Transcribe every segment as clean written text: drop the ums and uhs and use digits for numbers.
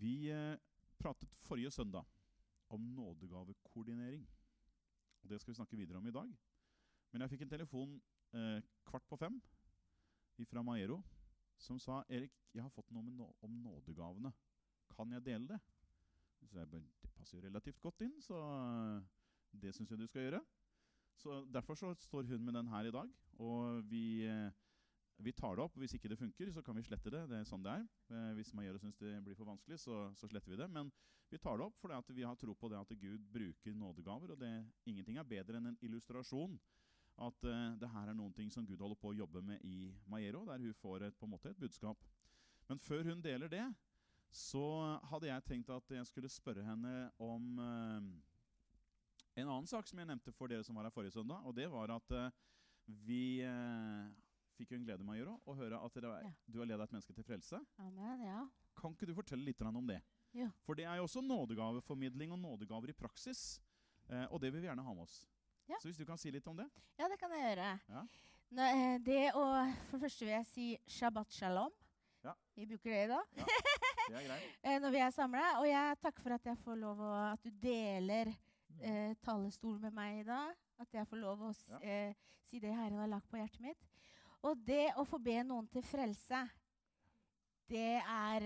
Vi pratet forrige søndag om nådegavekoordinering. Og det skal vi snakke videre om i dag. Men jeg fikk en telefon 4:15 fra Maiero, som sa, Erik, jeg har fått noe om nådegavene. Kan jeg dele det? Så jeg bare, det passer jo relativt godt inn, så det synes jeg du skal gjøre. Så derfor så står hun med den her i dag, og vi tar det opp. Hvis ikke det funker, så kan vi slette det. Det er sånn det er. Hvis Maiero synes det blir for vanskelig, så sletter vi det. Men vi tar det opp fordi at vi har tro på det at Gud bruker nådegaver, og ingenting er bedre enn en illustrasjon at det her er noen ting som Gud holder på å jobbe med i Maiero, der hun får på en måte et budskap. Men før hun deler det, så hadde jeg tenkt at jeg skulle spørre henne om en annen sak som jeg nevnte for dere som var her forrige søndag, og det var at vi fikk jo en glede, Maiero, å høre at du har ledet et menneske til frelse. Amen, ja. Kan ikke du fortelle litt om det? Jo. For det er jo også nådegaveformidling og nådegaver i praksis, og det vil vi gjerne ha med oss. Ja. Så hvis du kan si litt om det? Ja, det kan jeg gjøre. Ja. For det første vil jeg si Shabbat Shalom. Ja. Vi bruker det i dag. Ja, det er greit. Når vi er samlet. Og jeg takker for at jeg får lov at du deler talestol med meg i dag. At jeg får lov å si det Herren har lagt på hjertet mitt. Og det å få be noen til frelse, det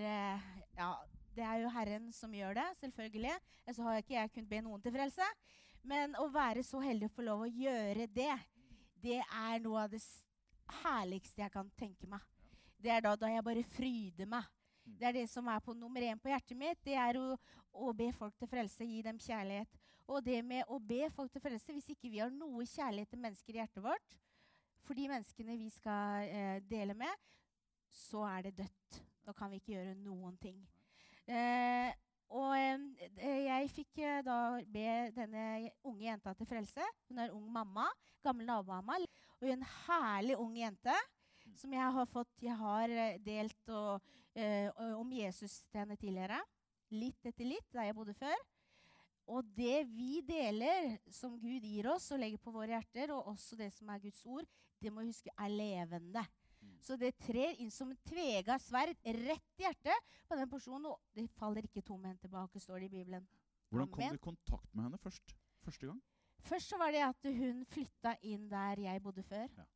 er jo Herren som gjør det, selvfølgelig. Så har ikke jeg kunnet be noen til frelse. Men å være så heldig å få lov å gjøre det, det er noe av det herligste jeg kan tenke meg. Det er da jeg bare fryder meg. Det er det som er på nummer 1 på hjertet mitt. Det er å be folk til frelse, gi dem kjærlighet. Og det med å be folk til frelse, hvis ikke vi har noe kjærlighet til mennesker i hjertet vårt, for de menneskene vi skal dele med, så er det dødt. Da kan vi ikke gjøre noen ting. Jeg fikk da be denne unge jenta til frelse. Hun er ung mamma, gammel nabomamma, og en herlig ung jente som jeg har delt om Jesus til henne tidligere. Litt etter litt, der jeg bodde før. Og det vi deler, som Gud gir oss og legger på våre hjerter, og også det som er Guds ord, det må vi huske er levende. Så det trer inn som en tvega sverd rett i hjertet på den personen, og det faller ikke tomhendt tilbake, står det i Bibelen. Hvordan kom du i kontakt med henne første gang? Først så var det at hun flyttet inn der jeg bodde før. Ja.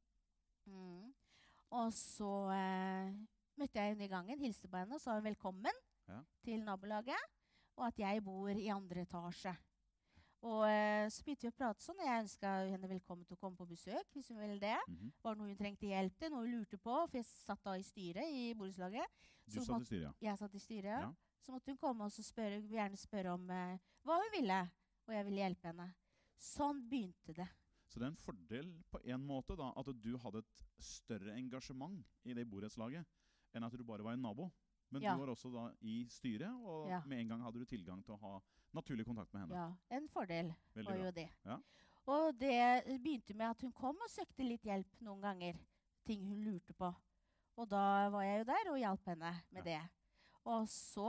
Og så møtte jeg henne i gangen, hilste på henne og sa velkommen til nabolaget, og at jeg bor i 2. etasje. Og så begynte vi å prate sånn, og jeg ønsket henne velkommen til å komme på besøk, hvis hun ville det. Var det noe hun trengte hjelp til, noe hun lurte på, for jeg satt da i styret i borettslaget. Du satt i styret, ja. Jeg satt i styret, Ja. Så måtte hun komme og så gjerne spørre om hva hun ville, og jeg ville hjelpe henne. Sånn begynte det. Så det er en fordel på en måte da, at du hadde et større engasjement i det borettslaget, enn at du bare var en nabo. Men du var også da i styret, og med en gang hadde du tilgang til å ha naturlig kontakt med henne. Ja, en fordel var jo det. Ja. Og det begynte med at hun kom og søkte litt hjelp noen ganger, ting hun lurte på. Og da var jeg jo der og hjalp henne med det. Og så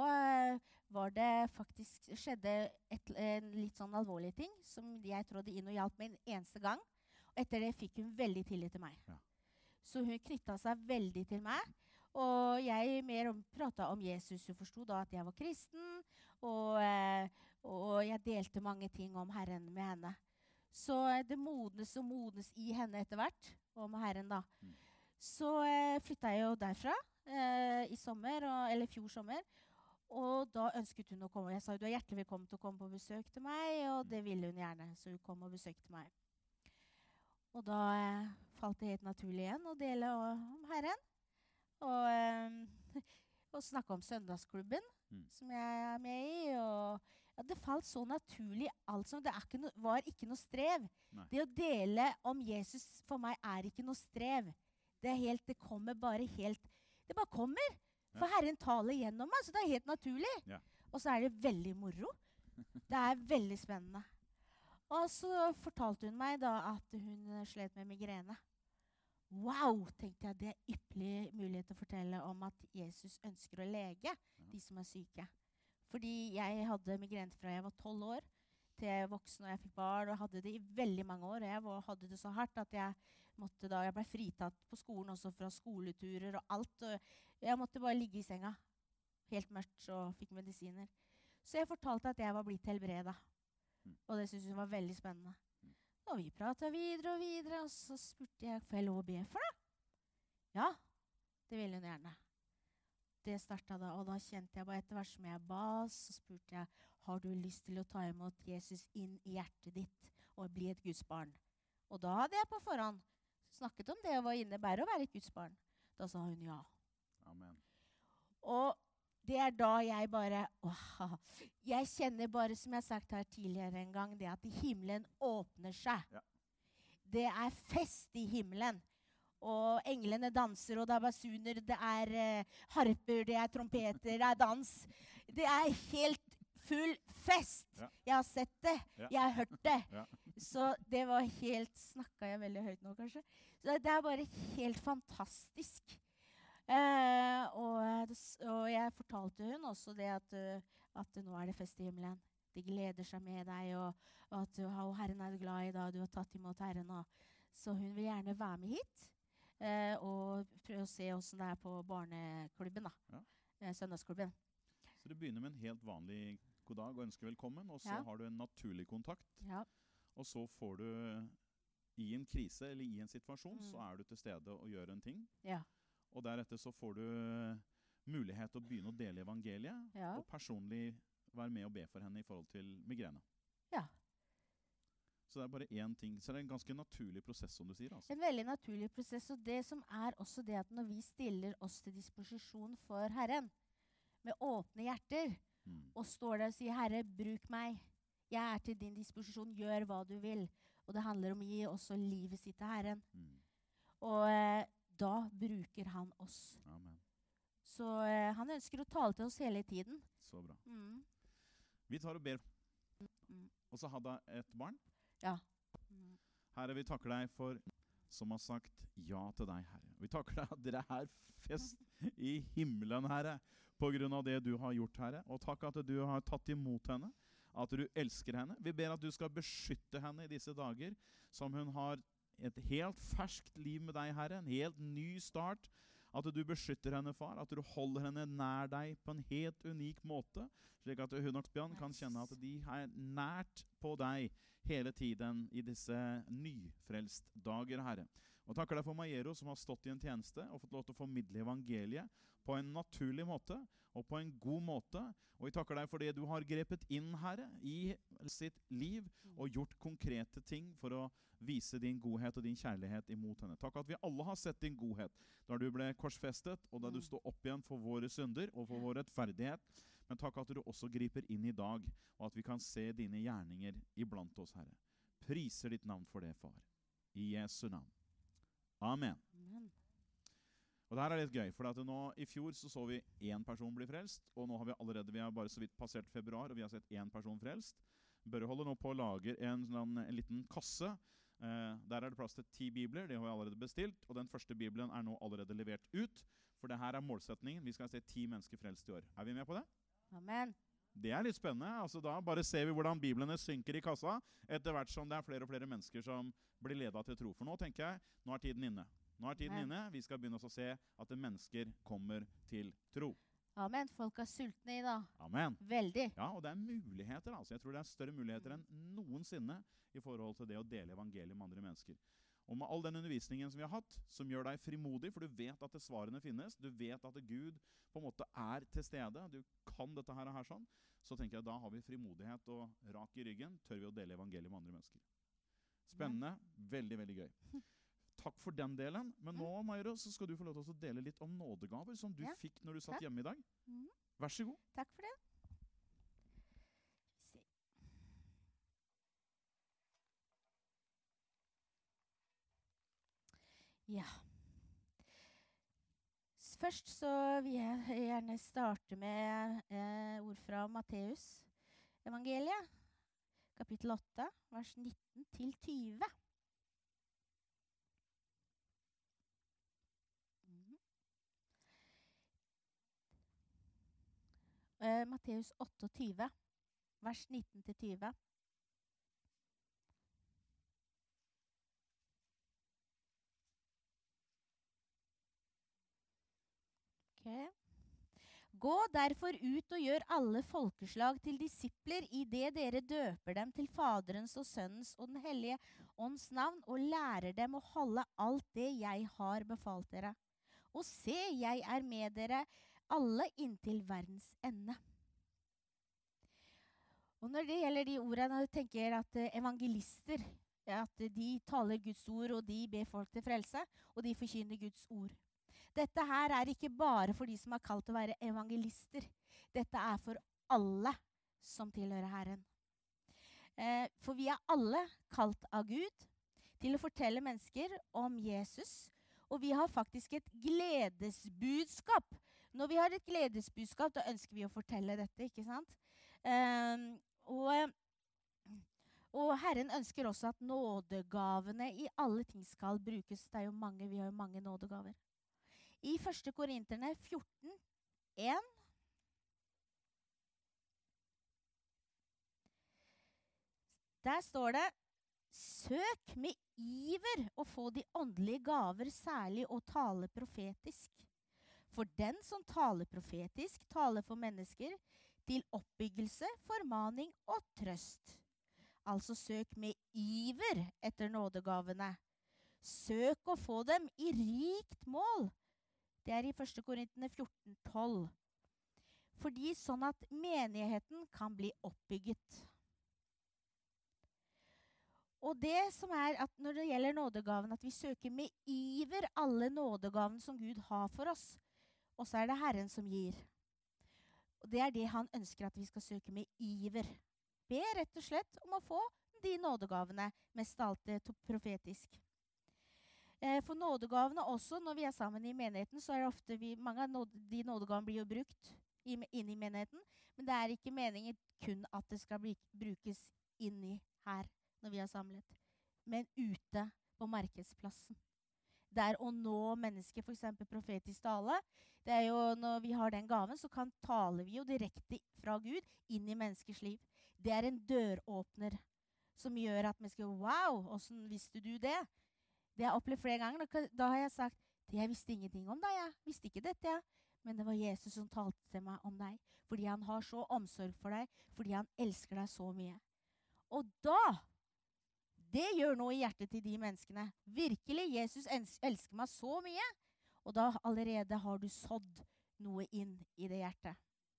skjedde en litt sånn alvorlig ting, som jeg trådde inn og hjalp med en eneste gang. Og etter det fikk hun veldig tillit til meg. Ja. Så hun knyttet seg veldig til meg. Og jeg pratet om Jesus. Hun forstod da at jeg var kristen, og jeg delte mange ting om Herren med henne. Så det modnes og modnes i henne etter hvert, om Herren da. Så flyttet jeg jo derfra i sommer, eller fjor sommer, og da ønsket hun å komme. Jeg sa du er hjertelig velkommen til å komme på besøk til meg, og det ville hun gjerne, så hun kom og besøkte meg. Og da falt det helt naturlig igjen å dele om Herren. Og snakke om søndagsklubben som jeg er med i. Og det falt så naturlig. Altså, det var ikke noe strev. Nei. Det å dele om Jesus for meg er ikke noe strev. Det kommer bare helt. Det bare kommer. For Herren taler gjennom meg, så det er helt naturlig. Ja. Og så er det veldig moro. Det er veldig spennende. Og så fortalte hun meg da at hun slet med migrene. Wow, tenkte jeg, det er ypperlig mulighet til å fortelle om at Jesus ønsker å lege de som er syke. Fordi jeg hadde migrene fra jeg var 12 år til jeg var voksen og jeg fikk barn, og hadde det i veldig mange år. Jeg hadde det så hardt at jeg ble fritatt på skolen også fra skoleturer og alt. Og jeg måtte bare ligge i senga helt mørkt og fikk medisiner. Så jeg fortalte at jeg var blitt helbredet. Og det syntes hun var veldig spennende. Og vi pratet videre og videre, og så spurte jeg, får jeg lov å be for deg? Ja, det ville hun gjerne. Det startet da, og da kjente jeg bare etter hvert som jeg ba, så spurte jeg, har du lyst til å ta imot Jesus inn i hjertet ditt og bli et Guds barn? Og da hadde jeg på forhånd snakket om det å innebære å være et Guds barn. Da sa hun ja. Amen. Og det er da jeg bare, jeg kjenner bare, som jeg har sagt her tidligere en gang, det at himmelen åpner seg. Ja. Det er fest i himmelen. Og englene danser, og det er basuner, det er harper, det er trompeter, det er dans. Det er helt full fest. Ja. Jeg har sett det, Ja. jeg har hørt det. Ja. Så det var helt, snakket jeg veldig høyt nå kanskje? Så det er bare helt fantastisk. Og jeg fortalte hun også det at nå er det fest i himmelen. De gleder seg med deg, og at Herren er glad i deg, du har tatt imot Herren. Så hun vil gjerne være med hit. Og prøve å se hvordan det er på barneklubben da. Ja. Søndagsklubben. Så du begynner med en helt vanlig god dag og ønsker velkommen, og så Ja. har du en naturlig kontakt. Ja. Og så får du i en krise eller i en situasjon, så er du til stede og gjør en ting. Ja. Og deretter så får du mulighet til å begynne å dele evangeliet, Ja. og personlig være med og be for henne i forhold til migrene. Ja. Så det er bare én ting. Så det er en ganske naturlig prosess, som du sier. Altså. En veldig naturlig prosess, og det som er også det at når vi stiller oss til disposisjon for Herren, med åpne hjerter, og står der og sier, Herre, bruk meg. Jeg er til din disposisjon, gjør hva du vil. Og det handler om å gi også livet sitt til Herren. Og da bruker han oss. Amen. Så han ønsker å tale til oss hele tiden. Så bra. Vi tar og ber. Og så hadde jeg et barn. Ja. Herre, vi takker deg for som har sagt ja til deg, Herre. Vi takker deg at dere er fest i himmelen, Herre, på grunn av det du har gjort, Herre. Og takk at du har tatt imot henne, at du elsker henne. Vi ber at du skal beskytte henne i disse dager, som hun har et helt ferskt liv med deg, Herre, en helt ny start. At du beskytter henne, far, at du holder henne nær deg på en helt unik måte, slik at hun og Bjørn kan kjenne at de er nært på deg hele tiden i disse nyfrelst dager, Herre. Og takker deg for Maiero, som har stått i en tjeneste og fått lov til å formidle evangeliet på en naturlig måte og på en god måte. Og vi takker deg for det du har grepet inn, Herre, i sitt liv og gjort konkrete ting for å vise din godhet og din kjærlighet imot henne. Takk at vi alle har sett din godhet da du ble korsfestet, og da du stod opp igjen for våre synder og for vår rettferdighet. Men takk at du også griper inn i dag, og at vi kan se dine gjerninger iblant oss, Herre. Priser ditt navn for det, far. I Jesu navn. Amen. Og det her er litt gøy, for at nå i fjor så vi én person bli frelst, og nå har vi har bare så vidt passert februar, og vi har sett én person frelst. Børre holder nå på å lage en liten kasse. Der er det plass til 10 bibler, det har vi allerede bestilt, og den første bibelen er nå allerede levert ut, for det her er målsetningen. Vi skal se 10 mennesker frelst i år. Er vi med på det? Amen. Det er litt spennende. Altså, da bare ser vi hvordan biblene synker i kassa, etter hvert som det er flere og flere mennesker som blir ledet til tro. For nå tenker jeg, nå er tiden inne. Nå er tiden inne. Vi skal begynne å se at mennesker kommer til tro. Amen. Folk er sultne i dag. Amen. Veldig. Ja, og det er muligheter. Altså. Jeg tror det er større muligheter enn noensinne i forhold til det å dele evangeliet med andre mennesker. Og med all den undervisningen som vi har hatt, som gjør deg frimodig, for du vet at svarene finnes, du vet at Gud på en måte er til stede, du kan dette her sånn, så tenker jeg da har vi frimodighet og rak i ryggen, tør vi å dele evangeliet med andre mennesker. Spennende, veldig, veldig gøy. Takk for den delen, men nå, Maiero, så skal du få lov til å dele litt om nådegaver som du fikk når du satt hjemme i dag. Vær så god. Takk for det. Ja. Først så vil jeg gjerne starte med ord fra Matteus evangeliet, kapittel 8, vers 19 til 20. Matteus 28, vers 19 til 20. Okay. Gå derfor ut og gjør alle folkeslag til disipler i det dere døper dem til Faderens og Sønnens og den hellige ånds navn, og lærer dem å holde alt det jeg har befalt dere. Og se, jeg er med dere alle inntil verdens ende. Og når det gjelder de ordene, når du tenker at evangelister, at de taler Guds ord, og de ber folk til frelse, og de forkynner Guds ord. Dette her er ikke bare for de som er kalt å være evangelister. Dette er for alle som tilhører Herren. For vi er alle kalt av Gud til å fortelle mennesker om Jesus, og vi har faktisk et gledesbudskap. Når vi har et gledesbudskap, da ønsker vi å fortelle dette, ikke sant? Og Herren ønsker også at nådegavene i alle ting skal brukes. Det er jo mange, vi har jo mange nådegaver. I 1. Korinterne 14:1 der står det: søk med iver å få de åndelige gaver, særlig å tale profetisk. For den som taler profetisk, taler for mennesker til oppbyggelse, formaning og trøst. Altså søk med iver etter nådegavene. Søk å få dem i rikt mål. Det er i 1. Korinterne 14:12. Fordi sånn at menigheten kan bli oppbygget. Og det som er at når det gjelder nådegaven, at vi søker med iver alle nådegavene som Gud har for oss. Og så er det Herren som gir. Og det er det han ønsker at vi skal søke med iver. Be rett og slett om å få de nådegavene, mest alt profetisk. For nådegavene også, når vi er sammen i menigheten, så er det ofte mange av de nådegavene blir jo brukt inne i menigheten, men det er ikke meningen kun at det skal brukes inni her når vi er samlet, men ute på markedsplassen. Det er å nå mennesker, for eksempel profetisk tale. Det er jo når vi har den gaven, så taler vi jo direkte fra Gud inn i menneskers liv. Det er en døråpner som gjør at mennesker, wow, hvordan visste du det? Det har jeg opplevd flere ganger. Da har jeg sagt, jeg visste ingenting om deg, jeg visste ikke dette, jeg. Men det var Jesus som talte til meg om deg, fordi han har så omsorg for deg, fordi han elsker deg så mye. Og da, det gjør noe i hjertet til de menneskene. Virkelig, Jesus elsker meg så mye, og da allerede har du sådd noe inn i det hjertet.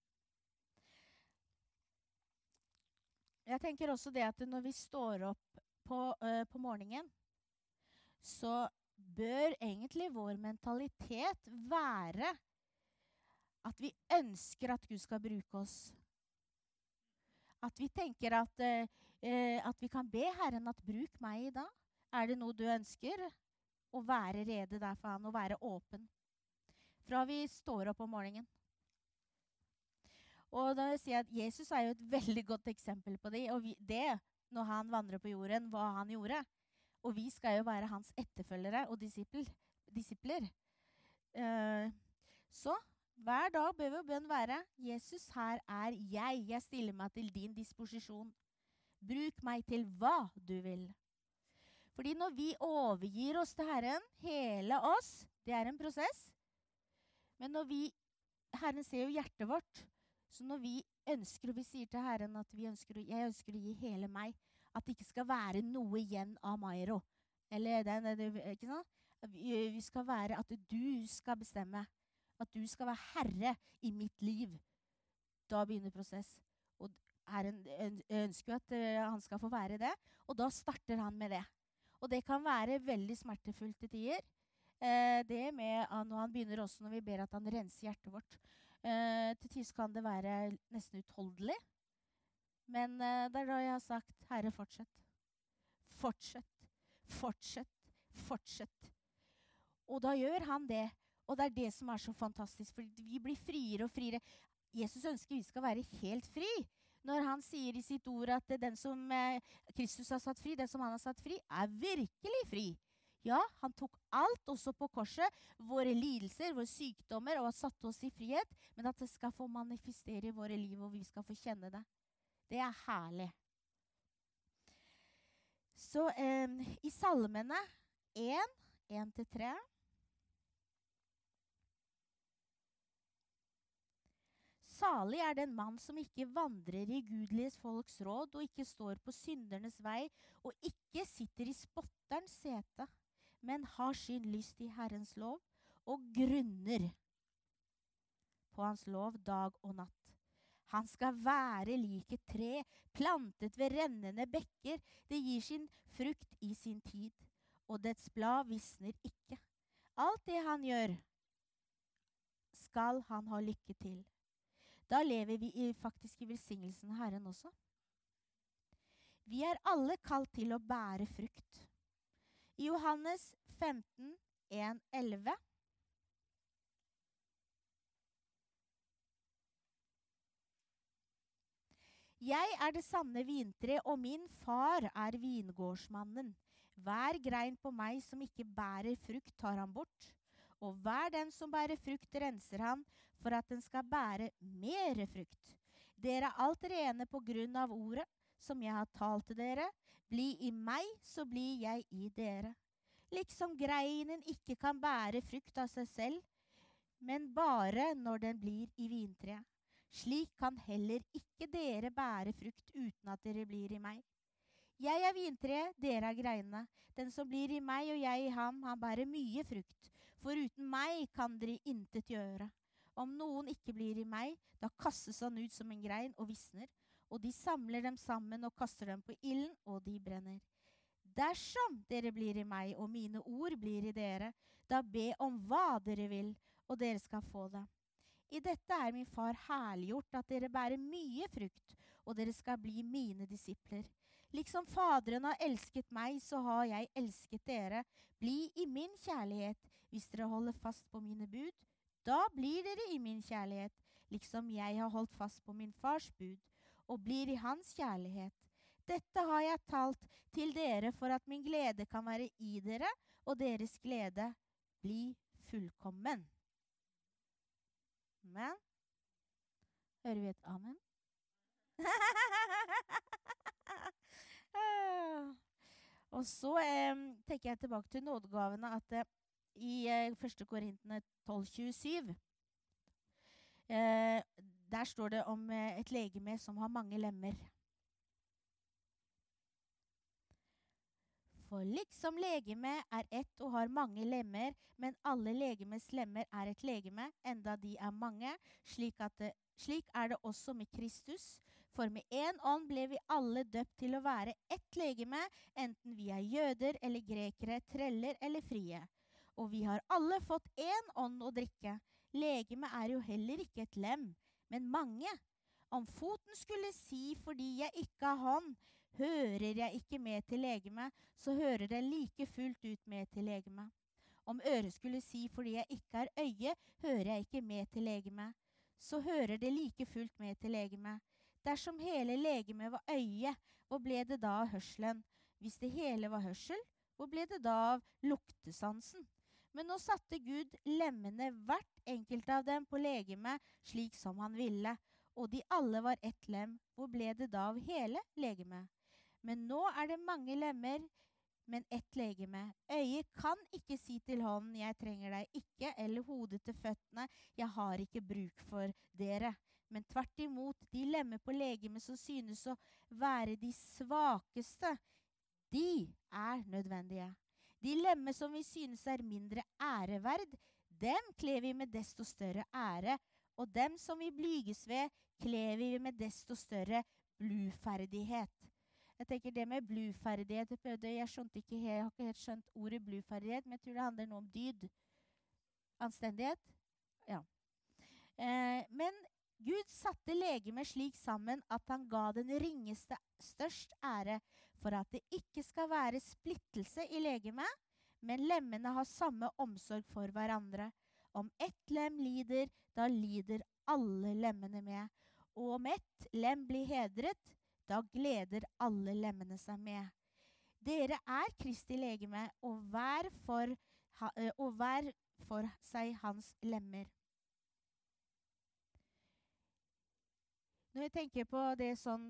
Jeg tenker også det at når vi står opp på morgenen, så bør egentlig vår mentalitet være at vi ønsker at Gud skal bruke oss. At vi tenker at vi kan be Herren at bruk meg i dag. Er det noe du ønsker? Å være rede der for han, å være åpen. Fra vi står opp om morgenen. Og da vil jeg si at Jesus er jo et veldig godt eksempel på det. Og det, når han vandrer på jorden, hva han gjorde. Og vi skal jo være hans etterfølgere og disipler. Så hver dag bør vår bønn være: Jesus, her er jeg. Jeg stiller meg til din disposisjon. Bruk meg til hva du vil. Fordi når vi overgir oss til Herren, hele oss, det er en prosess. Men når Herren ser jo hjertet vårt. Så når vi ønsker, og vi sier til Herren at jeg ønsker å gi hele meg, at det ikke skal være noe igjen av Mairo. Eller ikke sant? Vi skal være at du skal bestemme. At du skal være herre i mitt liv. Da begynner prosess. Og Herren ønsker at han skal få være det. Og da starter han med det. Og det kan være veldig smertefullt til tider. Det med når han begynner også når vi ber at han renser hjertet vårt. Til tids kan det være nesten utholdelig. Men det er da jeg har sagt, Herre, fortsett. Fortsett, fortsett, fortsett. Og da gjør han det. Og det er det som er så fantastisk, for vi blir friere og friere. Jesus ønsker vi skal være helt fri. Når han sier i sitt ord at den som Kristus har satt fri, den som han har satt fri, er virkelig fri. Ja, han tok alt også på korset, våre lidelser, våre sykdommer, og har satt oss i frihet, men at det skal få manifestere i våre liv, og vi skal få kjenne det. Det er herlig. Så i salmene 1:1-3, salig er den mann som ikke vandrer i gudeliges folks råd, og ikke står på syndernes vei, og ikke sitter i spotterens sete, men har sin lyst i Herrens lov, og grunner på hans lov dag og natt. Han skal være lik et tre, plantet ved rennende bekker. Det gir sin frukt i sin tid, og dets blad visner ikke. Alt det han gjør, skal han ha lykke til. Da lever vi faktisk i velsignelsen av Herren også. Vi er alle kalt til å bære frukt. I Johannes 15, 1-11 Jeg er det sanne vintre, og min far er vingårdsmannen. Hver grein på meg som ikke bærer frukt, tar han bort. Og hver den som bærer frukt, renser han, for at den skal bære mere frukt. Dere er alt rene på grunn av ordet, som jeg har talt til dere. Bli i meg, så blir jeg i dere. Liksom greinen ikke kan bære frukt av seg selv, men bare når den blir i vintreet. Slik kan heller ikke dere bære frukt uten at dere blir i meg. Jeg er vintreet, dere er greinene. Den som blir i meg og jeg i ham, han bærer mye frukt. For uten meg kan dere intet gjøre. Om noen ikke blir i meg, da kastes han ut som en grein og visner. Og de samler dem sammen og kaster dem på ilden, og de brenner. Dersom dere blir i meg, og mine ord blir i dere, da be om hva dere vil, og dere skal få det. I dette er min far herliggjort, at dere bærer mye frukt, og dere skal bli mine disipler. Liksom Faderen har elsket meg, så har jeg elsket dere. Bli i min kjærlighet, hvis dere holder fast på mine bud. Da blir dere i min kjærlighet, liksom jeg har holdt fast på min fars bud, og blir i hans kjærlighet. Dette har jeg talt til dere, for at min glede kan være i dere, og deres glede bli fullkommen. Amen. Hører vi et amen? Og så tenker jeg tilbake til nådegavene at i 1. Korintene 12:27 der står det om et legeme som har mange lemmer. For liksom legeme er ett og har mange lemmer, men alle legemes lemmer er et legeme, enda de er mange, slik er det også med Kristus. For med en ånd ble vi alle døpt til å være ett legeme, enten vi er jøder eller grekere, treller eller frie. Og vi har alle fått en ånd å drikke. Legeme er jo heller ikke et lem, men mange. Om foten skulle si fordi jeg ikke har hånd, hører jeg ikke med til legeme, så hører den like fullt ut med til legeme. Om øret skulle si fordi jeg ikke har øye, hører jeg ikke med til legeme, så hører det like fullt med til legeme. Dersom hele legemet var øye, hvor ble det da av hørselen? Hvis det hele var hørsel, hvor ble det da av luktesansen? Men nå satte Gud lemmene hvert enkelt av dem på legemet slik som han ville, og de alle var ett lem, hvor ble det da av hele legemet? Men nå er det mange lemmer, men ett legeme. Øyet kan ikke si til hånden, jeg trenger deg ikke, eller hodet til føttene, jeg har ikke bruk for dere. Men tvert imot, de lemmer på legemet som synes å være de svakeste, de er nødvendige. De lemmer som vi synes er mindre æreverd, dem kler vi med desto større ære, og dem som vi blyges ved, kler vi med desto større bluferdighet. Jeg tenker det med bluferdighet, jeg har ikke helt skjønt ordet bluferdighet, men jeg tror det handler noe om dyd. Anstendighet? Ja. Men Gud satte legemet slik sammen at han ga den ringeste størst ære, for at det ikke skal være splittelse i legemet, men lemmene har samme omsorg for hverandre. Om ett lem lider, da lider alle lemmene med. Og om ett lem blir hedret, da gleder alle lemmene seg med. Dere er Kristi legeme, og hver for seg hans lemmer. Når jeg tenker på det sånn,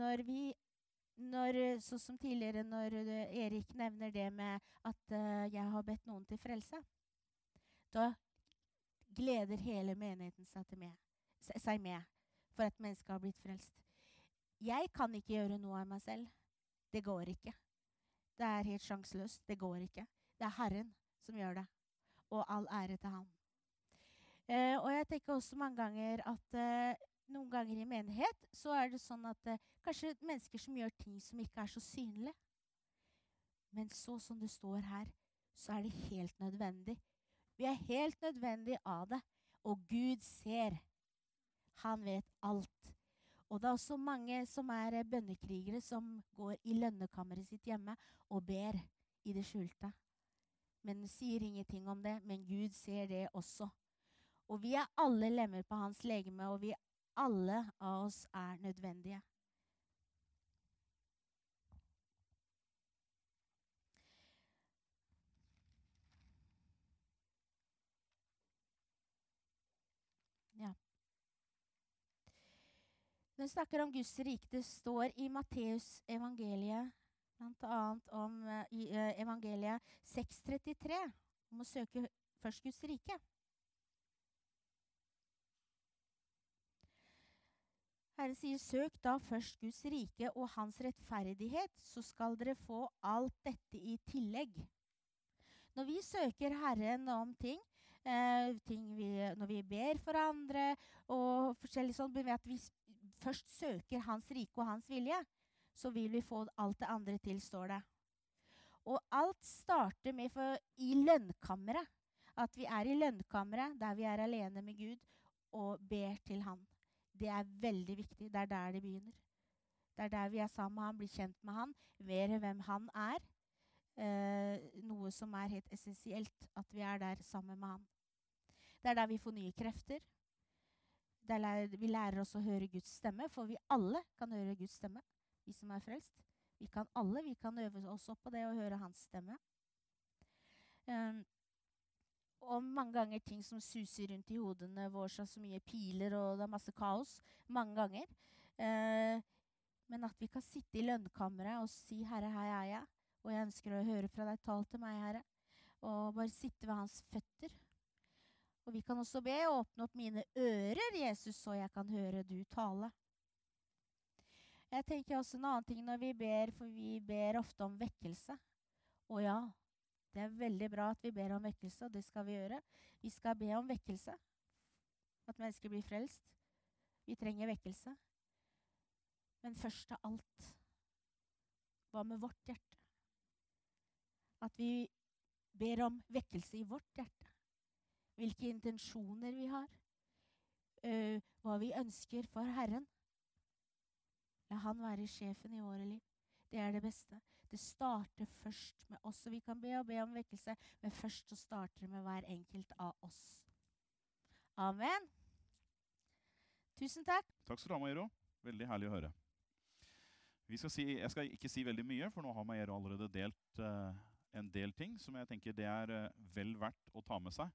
sånn som tidligere, når Erik nevner det med at jeg har bedt noen til frelse, da gleder hele menigheten seg med. for at mennesket har blitt frelst. Jeg kan ikke gjøre noe av meg selv. Det går ikke. Det er helt sjanseløst. Det går ikke. Det er Herren som gjør det. Og all ære til ham. Og jeg tenker også mange ganger at noen ganger i menighet så er det sånn at kanskje mennesker som gjør ting som ikke er så synlige. Men så som det står her, så er det helt nødvendig. Vi er helt nødvendig av det. Og Gud ser. Han vet alt. Og det er også mange som er bønnekrigere som går i lønnekammeret sitt hjemme og ber i det skjulte. Men sier ingenting om det, men Gud ser det også. Og vi er alle lemmer på hans legeme, og vi alle av oss er nødvendige. Ja. Når vi snakker om Guds rike, det står i Matteus evangeliet, blant annet om i evangeliet 6:33, om å søke først Guds rike. Herren sier, søk da først Guds rike og hans rettferdighet, så skal dere få alt dette i tillegg. Når vi søker Herren om ting når vi ber for andre, og forskjellig sånn, at vi først søker hans rike og hans vilje, så vil vi få alt det andre til, står det. Og alt starter med i lønnkammeret, at vi er i lønnkammeret, der vi er alene med Gud, og ber til han. Det er veldig viktig. Det er der det begynner. Det er der vi er sammen med han, blir kjent med han, være hvem han er. Noe som er helt essensielt, at vi er der sammen med han. Det er der vi får nye krefter. Vi lærer oss å høre Guds stemme, for vi alle kan høre Guds stemme, vi som er frelst. Vi kan øve oss opp på det og høre hans stemme. Og mange ganger ting som suser rundt i hodene våre, så mye piler, og det er masse kaos, mange ganger. Men at vi kan sitte i lønnkammeret og si, Herre, her er jeg, og jeg ønsker å høre fra deg, tal til meg, Herre. Og bare sitte ved hans føtter. Og vi kan også be, åpne opp mine ører, Jesus, så jeg kan høre du tale. Jeg tenker også en annen ting når vi ber, for vi ber ofte om vekkelse. Og ja, det er veldig bra at vi ber om vekkelse, og det skal vi gjøre. Vi skal be om vekkelse, at mennesker blir frelst. Vi trenger vekkelse. Men først av alt, hva med vårt hjerte? At vi ber om vekkelse i vårt hjerte. Hvilke intensjoner vi har. Hva vi ønsker for Herren. La han være sjefen i våre liv. Det er det beste. Det starter først med oss, og vi kan be om vekkelse, men først så starter det med hver enkelt av oss. Amen. Tusen takk. Takk skal du ha, Mairo. Veldig herlig å høre. Jeg skal ikke si veldig mye, for nå har Mairo allerede delt en del ting som jeg tenker det er vel verdt å ta med seg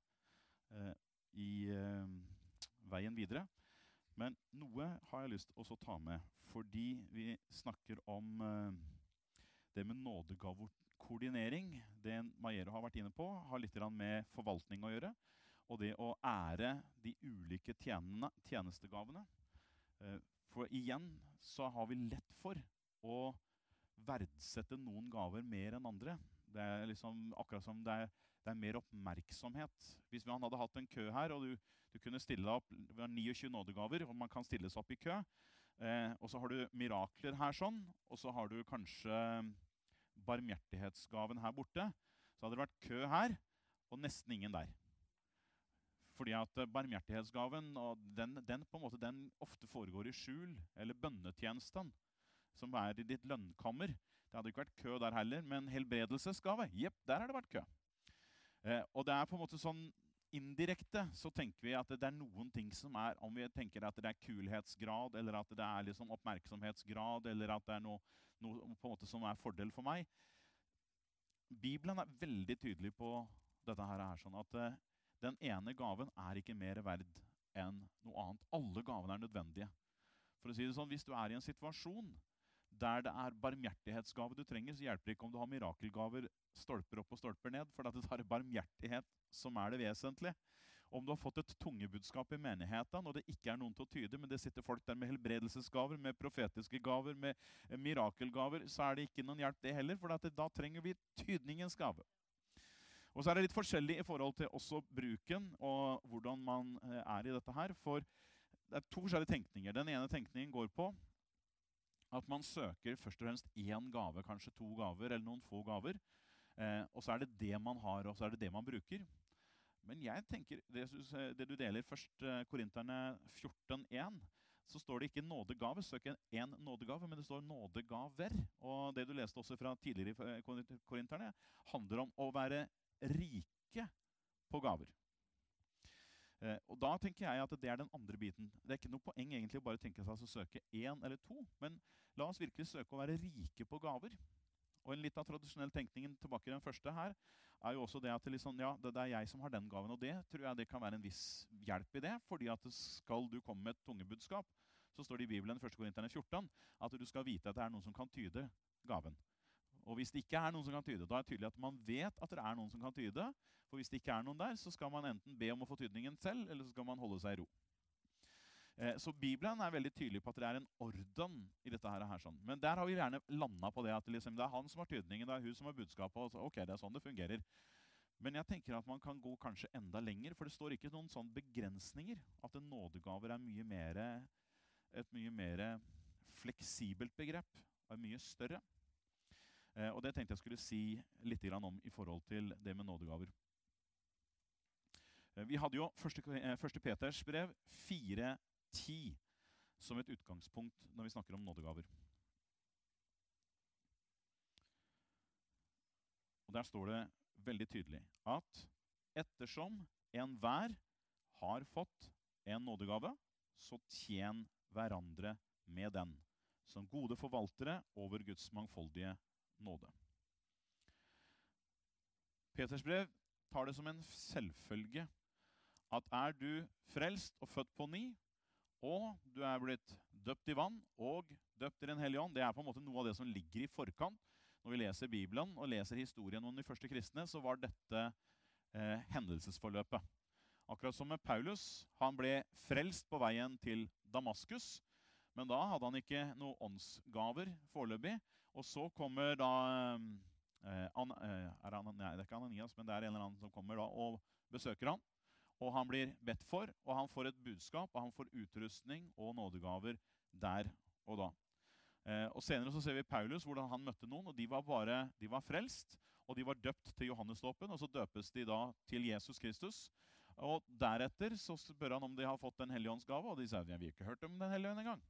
i veien videre. Men noe har jeg lyst til å ta med, fordi vi snakker om det med nådegavekoordinering. Det Mairo har vært inne på, har litt med forvaltning å gjøre, og det å ære de ulike tjenestegavene. For igjen så har vi lett for å verdsette noen gaver mer enn andre. Det er liksom akkurat som det er mer oppmerksomhet. Hvis man hadde hatt en kø her, og du kunne stille deg opp, det var 29 nådegaver, og man kan stille seg opp i kø, og så har du mirakler her sånn, og så har du kanskje barmhjertighetsgaven her borte, så hadde det vært kø her, og nesten ingen der. Fordi at barmhjertighetsgaven, den på en måte, den ofte foregår i skjul, eller bønnetjenesten, som er i ditt lønnkammer. Det hadde ikke vært kø der heller, men helbredelsesgave, jepp, der har det vært kø. Og det er på en måte sånn indirekte, så tenker vi at det er noen ting som er, om vi tenker at det er kulhetsgrad, eller at det er liksom oppmerksomhetsgrad, eller at det er noe på en måte som er fordel for meg. Bibelen er veldig tydelig på dette her, sånn at den ene gaven er ikke mer verd enn noe annet. Alle gavene er nødvendige. For å si det sånn, hvis du er i en situasjon der det er barmhjertighetsgave du trenger, så hjelper det ikke om du har mirakelgaver stolper opp og stolper ned, for det er barmhjertighet som er det vesentlige. Om du har fått et tungebudskap i menigheten, og det ikke noen til å tyde, men det sitter folk der med helbredelsesgaver, med profetiske gaver, med mirakelgaver, så det ikke noen hjelp det heller, for da trenger vi tydningens gave. Og så det litt forskjellig i forhold til også bruken, og hvordan man i dette her, for det to forskjellige tenkninger. Den ene tenkningen går på at man søker først og fremst én gave, kanskje 2 gaver, eller noen få gaver, og så det det man har, og så det det man bruker. Men jeg tenker, det du deler først, Korinterne 14:1, så står det ikke nådegave, søk en nådegave, men det står nådegaver. Og det du leste også fra tidligere i Korinterne, handler om å være rike på gaver. Og da tenker jeg at det den andre biten. Det ikke noe poeng egentlig å bare tenke seg å søke 1 eller 2, men la oss virkelig søke å være rike på gaver. Og en litt av tradisjonell tenkningen tilbake i den første her, jo også det at liksom, ja, det jeg som har den gaven, og det tror jeg det kan være en viss hjelp i det, fordi at skal du komme med et tungebudskap, så står det i Bibelen 1. Korinterne 14, at du skal vite at det noen som kan tyde gaven. Og hvis det ikke noen som kan tyde, da det tydelig at man vet at det noen som kan tyde, for hvis det ikke noen der, så skal man enten be om å få tydningen selv, eller så skal man holde seg i ro. Så Bibelen veldig tydelig på at det en orden i dette her sånn. Men der har vi gjerne landet på det at liksom, det han som har tydningen, det hun som har budskapet, og så, ok, det sånn det fungerer. Men jeg tenker at man kan gå kanskje enda lenger, for det står ikke noen sånne begrensninger, at en nådegaver mye mer, et mye mer fleksibelt begrep, og mye større. Og det tenkte jeg skulle si litt om i forhold til det med nådegaver. Vi hadde jo 1. Peters brev 4:10 som et utgangspunkt når vi snakker om nådegaver. Og der står det veldig tydelig at ettersom enhver har fått en nådegave, så tjen hverandre med den, som gode forvaltere over Guds mangfoldige nåde. Peters brev tar det som en selvfølge at du frelst og født på ny, og du blitt døpt i vann og døpt i den hellige ånd, det på en måte noe av det som ligger i forkant. Når vi leser Bibelen og leser historien om de første kristne, så var dette hendelsesforløpet. Akkurat som med Paulus, han ble frelst på veien til Damaskus, men da hadde han ikke noen åndsgaver foreløpig, og så kommer da, nei, det ikke Ananias, men det en eller annen som kommer da og besøker han, og han blir bedt for, og han får et budskap, og han får utrustning og nådegaver der og da. Og senere så ser vi Paulus, hvordan han møtte noen, og de var frelst, og de var døpt til Johannesdåpen, og så døpes de da til Jesus Kristus. Og deretter så spør han om de har fått den hellige åndsgave, og de sier, vi har ikke hørt om den hellige ånd en gang.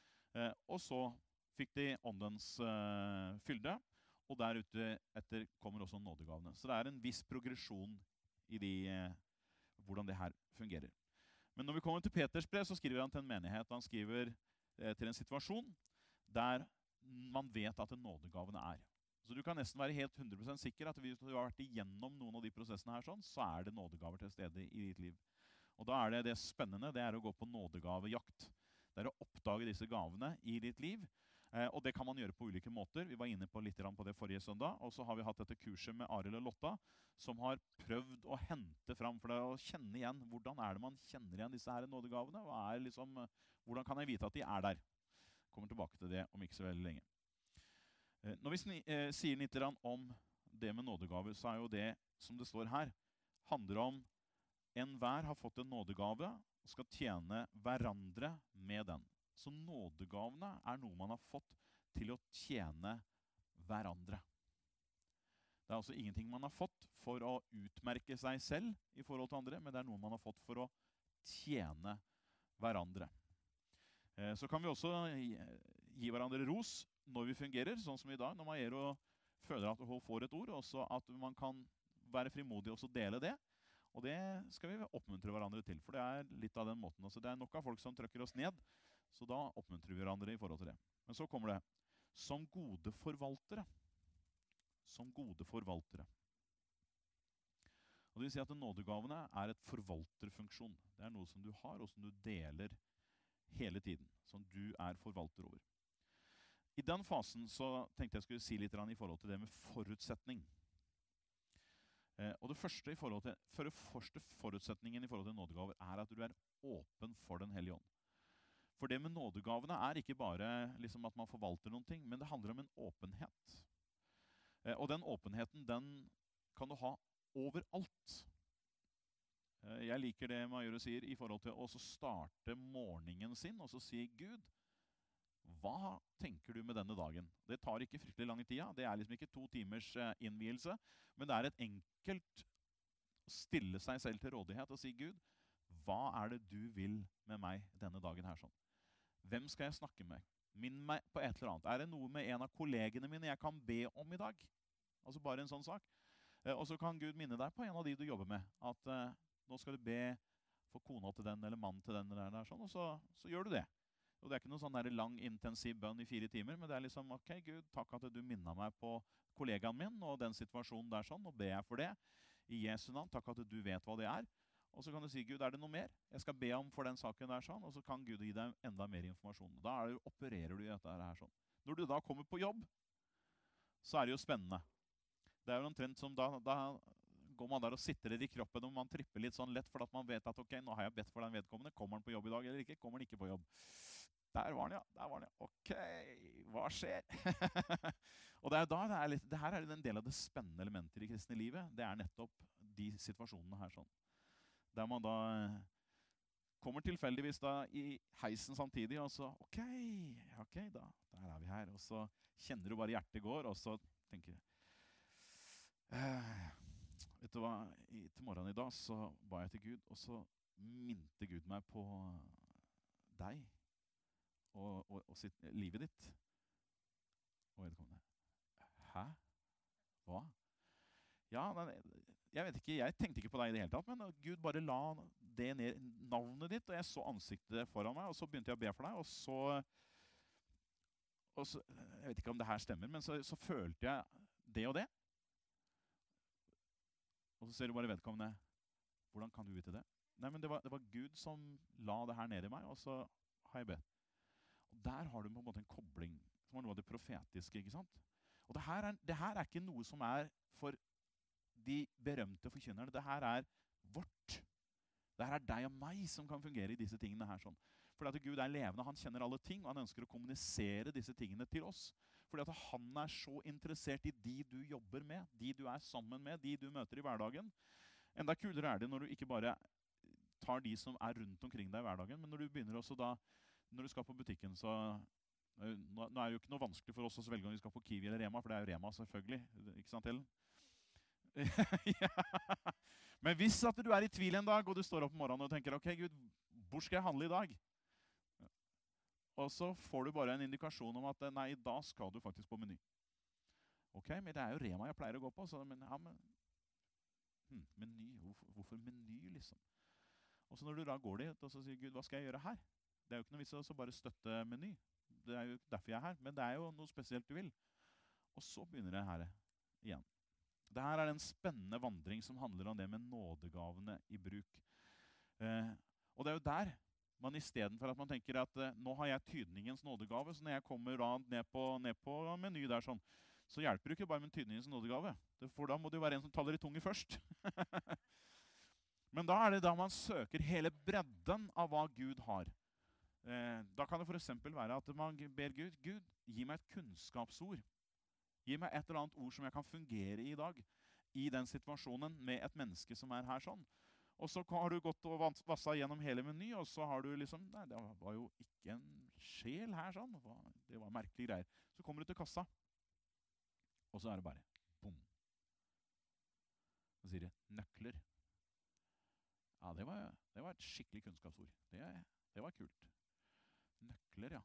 Og så fikk de åndens fylde, og der ute etter kommer også nådegavene. Så det en viss progresjon i hvordan det her fungerer. Men når vi kommer til Peters brev, så skriver han til en menighet. Han skriver til en situasjon der man vet at nådegavene Så du kan nesten være helt 100% sikker at hvis du har vært igjennom noen av de prosessene her sånn, så det nådegaver til stede i ditt liv. Og da det spennende, det å gå på nådegavejakt. Det å oppdage disse gavene i ditt liv. Og det kan man gjøre på ulike måter. Vi var inne på litt på det forrige søndag, og så har vi hatt dette kurset med Arild og Lotta, som har prøvd å hente fram, for det å kjenne igjen, hvordan det man kjenner igjen disse her nådegavene, og liksom, hvordan kan jeg vite at de der? Kommer tilbake til det om ikke så veldig lenge. Når vi sier litt om det med nådegaver, så jo det, som det står her, handler om enhver har fått en nådegave og skal tjene hverandre med den. Så nådegavene noe man har fått til å tjene hverandre. Det altså ingenting man har fått for å utmerke seg selv i forhold til andre, men det noe man har fått for å tjene hverandre. Så kan vi også gi hverandre ros når vi fungerer, sånn som i dag, når Maiero føler at hun får et ord, også at man kan være frimodig og dele det. Og det skal vi oppmuntre hverandre til, for det litt av den måten. Altså, det nok av folk som trykker oss ned, så da oppmuntrer vi hverandre i forhold til det. Men så kommer det, som gode forvaltere. Som gode forvaltere. Og det vil si at nådegavene et forvalterfunksjon. Det noe som du har, og som du deler hele tiden, som du forvalter over. I den fasen så tenkte jeg skulle si litt i forhold til det med forutsetning. Og det første, første forutsetningen i forhold til nådegaver at du åpen for den hellige ånd. For det med nådegavene ikke bare liksom at man forvalter noen ting, men det handler om en åpenhet. Og den åpenheten, den kan du ha overalt. Jeg liker det Majore sier i forhold til å starte morgenen sin, og så si Gud, hva tenker du med denne dagen? Det tar ikke fryktelig lang tid, det liksom ikke 2 timers innvielse, men det et enkelt å stille seg selv til rådighet og si Gud, hva det du vil med meg denne dagen her sånn? Hvem skal jeg snakke med? Minn meg på et eller annet. Det noe med en av kollegene mine jeg kan be om i dag? Altså bare en sånn sak. Og så kan Gud minne deg på en av de du jobber med, at nå skal du be for kona til den, eller mannen til den, eller der, sånn, og så gjør du det. Og det ikke noen sånn der lang, intensiv bønn i 4 timer, men det liksom, ok, Gud, takk at du minnet meg på kollegaen min, og den situasjonen der sånn, og ber jeg for det. I Jesu navn, takk at du vet hva det Og så kan du si, Gud, det noe mer? Jeg skal be om for den saken der sånn, og så kan Gud gi deg enda mer informasjon. Da opererer du i dette her sånn. Når du da kommer på jobb, så det jo spennende. Det jo omtrent som da går man der og sitter i kroppen, og man tripper litt sånn lett, for at man vet at, ok, nå har jeg bedt for den vedkommende. Kommer han på jobb i dag eller ikke? Kommer han ikke på jobb? Der var han, ja. Der var han, ja. Ok, hva skjer? Og det da, det her en del av det spennende elementer i kristne livet. Det nettopp de situasjonene her sånn. Der man da kommer tilfeldigvis da i heisen samtidig, og så, ok, da, der vi her. Og så kjenner du bare hjertet går, og så tenker jeg, vet du hva, til morgenen i dag så ba jeg til Gud, og så minte Gud meg på deg og livet ditt. Og vedkommende, hæ? Hva? Ja, jeg vet ikke, jeg tenkte ikke på deg i det hele tatt, men Gud bare la det ned, navnet ditt, og jeg så ansiktet foran meg, og så begynte jeg å be for deg, og så jeg vet ikke om det her stemmer, men så følte jeg det og det. Og så ser du bare vedkommende, hvordan kan du vite det? Nei, men det var Gud som la det her ned i meg, og så har jeg bedt. Og der har du på en måte en kobling, som noe av det profetiske, ikke sant? Og det her ikke noe som for de berømte forkynnerne. Det her vårt. Det her deg og meg som kan fungere i disse tingene her. Sånn. Fordi at Gud levende, han kjenner alle ting, og han ønsker å kommunisere disse tingene til oss. Fordi at han så interessert i de du jobber med, de du sammen med, de du møter i hverdagen. Enda kulere det når du ikke bare tar de som rundt omkring deg i hverdagen, men når du begynner også da, når du skal på butikken, så nå det jo ikke noe vanskelig for oss å velge om vi skal på Kiwi eller Rema, for det jo Rema selvfølgelig, ikke sant, Ellen? Ja. Men hvis at du i tvil en dag, og du står opp om morgenen og tenker, ok Gud, hvor skal jeg handle i dag? Og så får du bare en indikasjon om at nei, da skal du faktisk på Meny. Ok, men det jo Rema jeg pleier å gå på, så Meny, hvorfor Meny liksom? Og så når du da går dit, og så sier Gud, hva skal jeg gjøre her? Det jo ikke noe vits å bare støtte Meny. Det jo derfor jeg her, men det jo noe spesielt du vil. Og så begynner det her igjen. Det her en spennende vandring som handler om det med nådegavene i bruk. Og det jo der man i stedet for at man tenker at nå har jeg tydningens nådegave, så når jeg kommer da ned på Meny der sånn, så hjelper det ikke bare med tydningens nådegave. For da må det jo være en som taler i tunge først. Men da det da man søker hele bredden av hva Gud har. Da kan det for eksempel være at man ber Gud, Gud, gi meg et kunnskapsord. Gi meg et eller annet ord som jeg kan fungere i dag, i den situasjonen med et menneske som her sånn. Og så har du gått og vasset gjennom hele Meny, og så har du liksom, nei, det var jo ikke en sjel her sånn, det var merkelige greier. Så kommer du til kassa, og så det bare, boom. Så sier det, nøkler. Ja, det var et skikkelig kunnskapsord. Det var kult. Nøkler, ja.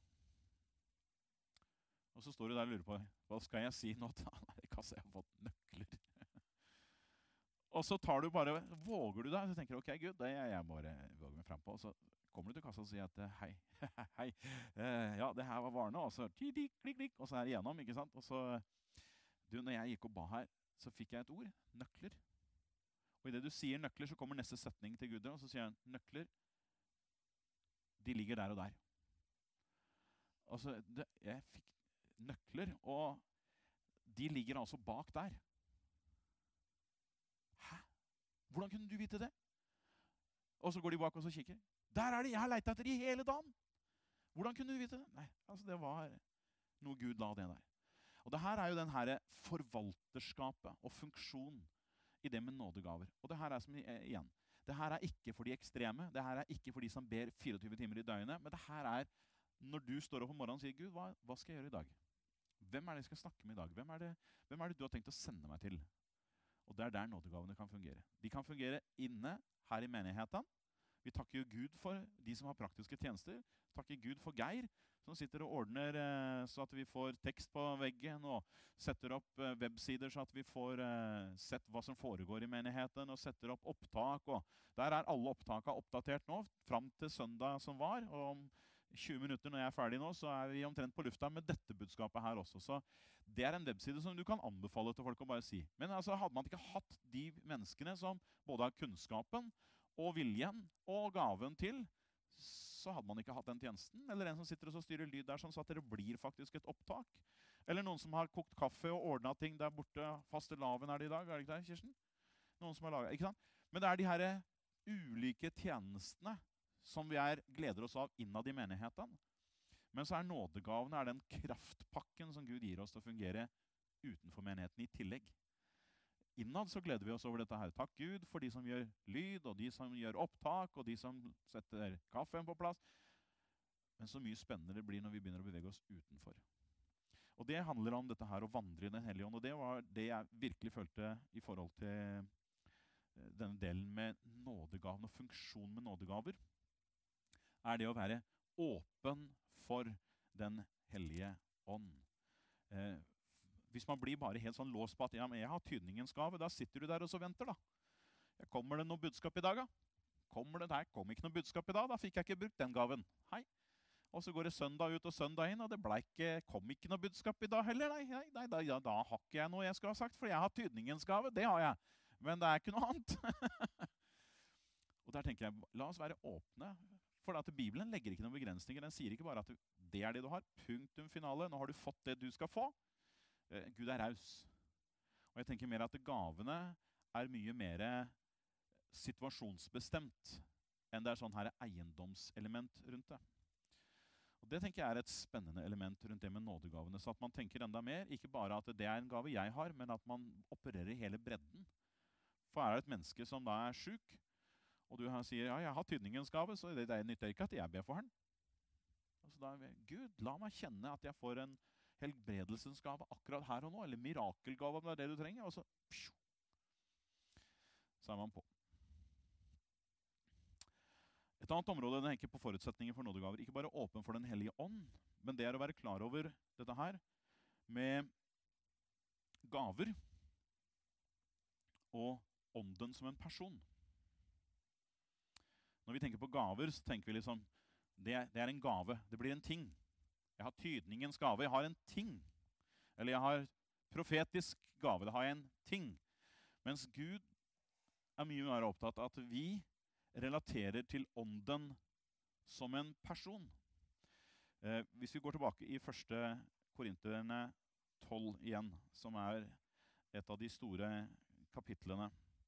Og så står du der og lurer på, hva skal jeg si nå? Nei, i kassa jeg har fått nøkler. Og så våger du deg, og så tenker du, ok Gud, det jeg bare våger meg frem på. Og så kommer du til kassa og sier at, hei, hei, ja, det her var varene, og så klikk, klikk, og så det igjennom, ikke sant? Og så, når jeg gikk og ba her, så fikk jeg et ord, nøkler. Og i det du sier nøkler, så kommer neste setning til Gud, og så sier han, nøkler, de ligger der og der. Altså, jeg fikk nøkler, og de ligger altså bak der. Hvordan kunne du vite det? Og så går de bak og så kikker. Der er de, jeg har lett etter de hele dagen. Hvordan kunne du vite det? Nei, altså det var noe Gud la det der. Og det her er jo den her forvalterskapet og funksjonen i det med nådegaver. Og det her er som igjen, det her er ikke for de ekstreme, det her er ikke for de som ber 24 timer i døgnet, men det her er når du står opp om morgenen og sier, Gud, hva skal jeg gjøre i dag? Hvem er det jeg skal snakke med i dag? Hvem er det du har tenkt å sende meg til? Og det er der nådegavene kan fungere. De kan fungere inne, her i menigheten. Vi takker jo Gud for de som har praktiske tjenester. Takker Gud for Geir, som sitter og ordner så at vi får tekst på veggen, og setter opp websider så at vi får sett hva som foregår i menigheten, og setter opp opptak. Og der er alle opptakene oppdatert nå, fram til søndag som var. Og om 20 minutter når jeg er ferdig nå, så er vi omtrent på lufta med dette budskapet her også. Så det er en webside som du kan anbefale til folk å bare si. Men altså, hadde man ikke hatt de menneskene som både har kunnskapen og viljen og gaven til, så hadde man ikke hatt den tjenesten. Eller en som sitter og styrer lyd der, sånn at det blir faktisk et opptak. Eller noen som har kokt kaffe og ordnet ting der borte. Fastelavn er det i dag, er det ikke det, Kirsten? Noen som har laget, ikke sant? Men det er de her ulike tjenestene som vi gleder oss av innad i menigheten. Men så er nådegavene den kraftpakken som Gud gir oss til å fungere utenfor menigheten i tillegg. Innad så gleder vi oss over dette her. Takk Gud for de som gjør lyd, og de som gjør opptak, og de som setter kaffen på plass. Men så mye spennende det blir når vi begynner å bevege oss utenfor. Og det handler om dette her å vandre i Den hellige ånd, og det var det jeg virkelig følte i forhold til denne delen med nådegaven og funksjonen med nådegaver, er det å være åpen for Den hellige ånd. Hvis man blir bare helt sånn låst på at ja, men jeg har tydningens gave, da sitter du der og så venter da. Kommer det noe budskap i dag da? Kom ikke noe budskap i dag, da fikk jeg ikke brukt den gaven. Hei. Og så går det søndag ut og søndag inn, og det kom ikke noe budskap i dag heller. Nei, da har ikke jeg noe jeg skal ha sagt, for jeg har tydningens gave, det har jeg. Men det er ikke noe annet. Og der tenker jeg, la oss være åpne. For at Bibelen legger ikke noen begrensninger. Den sier ikke bare at det er det du har. Punktum finale. Nå har du fått det du skal få. Gud er raus. Og jeg tenker mer at gavene er mye mer situasjonsbestemt enn det er sånn her eiendomselement rundt det. Og det tenker jeg er et spennende element rundt det med nådegavene. Så at man tenker enda mer, ikke bare at det er en gave jeg har, men at man opererer hele bredden. For er det et menneske som da er syk, og du sier, ja, jeg har tydningens gave, så det nytter ikke at jeg ber for han. Altså da, Gud, la meg kjenne at jeg får en helbredelsens gave akkurat her og nå, eller mirakelgave om det er det du trenger, og så er man på. Et annet område den tenker på forutsetninger for nådegaver, ikke bare åpen for Den hellige ånd, men det er å være klar over dette her med gaver og ånden som en person. Når vi tenker på gaver, så tenker vi liksom, det er en gave, det blir en ting. Jeg har tydningens gave, jeg har en ting. Eller jeg har profetisk gave, det har jeg en ting. Mens Gud er mye mer opptatt av at vi relaterer til ånden som en person. Hvis vi går tilbake i 1. Korinterne 12 igjen, som er et av de store kapitlene,